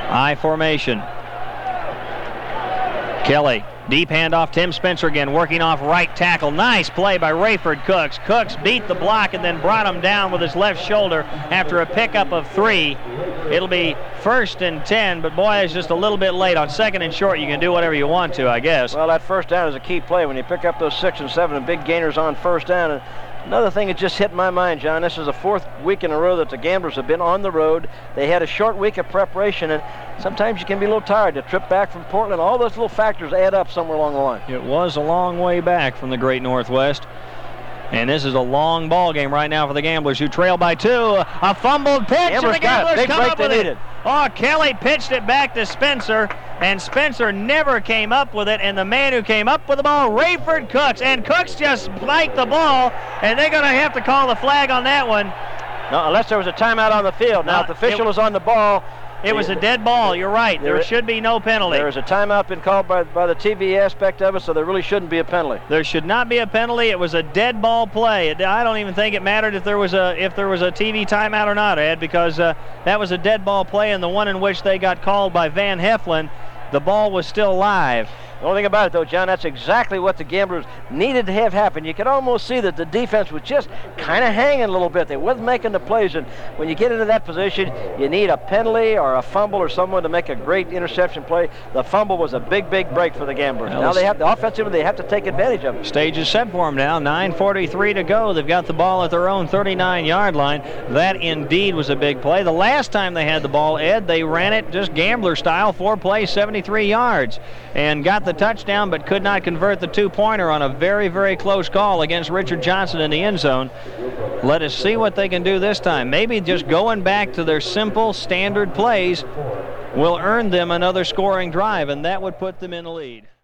I formation. Kelly, deep handoff. Tim Spencer again, working off right tackle. Nice play by Rayford Cooks. Cooks beat the block and then brought him down with his left shoulder after a pickup of 3. It'll be 1st and 10, but boy, it's just a little bit late. On 2nd and short, you can do whatever you want to, I guess. Well, that first down is a key play when you pick up those 6 and 7 and big gainers on first down. And another thing that just hit my mind, John, this is the 4th week in a row that the Gamblers have been on the road. They had a short week of preparation, and sometimes you can be a little tired. The trip back from Portland, all those little factors add up somewhere along the line. It was a long way back from the Great Northwest. And this is a long ball game right now for the Gamblers, who trail by 2. A fumbled pitch, and the Gamblers come up with it. Oh, Kelly pitched it back to Spencer, and Spencer never came up with it. And the man who came up with the ball, Rayford Cooks, and Cooks just spiked the ball, and they're going to have to call the flag on that one. No, unless there was a timeout on the field. Now, if the official is on the ball, it was a dead ball. You're right. There should be no penalty. There is a timeout been called by the TV aspect of it, so there really shouldn't be a penalty. There should not be a penalty. It was a dead ball play. I don't even think it mattered if there was a TV timeout or not, Ed, because that was a dead ball play, and the one in which they got called by Van Heflin, the ball was still live. The only thing about it, though, John, that's exactly what the Gamblers needed to have happen. You could almost see that the defense was just kind of hanging a little bit. They wasn't making the plays, and when you get into that position, you need a penalty or a fumble or someone to make a great interception play. The fumble was a big, big break for the Gamblers. Well, now they have the offensive, they have to take advantage of it. Stage is set for them now. 9:43 to go. They've got the ball at their own 39-yard line. That indeed was a big play. The last time they had the ball, Ed, they ran it just Gambler style, 4 plays, 73 yards, and got the touchdown, but could not convert the 2-pointer on a very, very close call against Richard Johnson in the end zone. Let us see what they can do this time. Maybe just going back to their simple standard plays will earn them another scoring drive, and that would put them in the lead.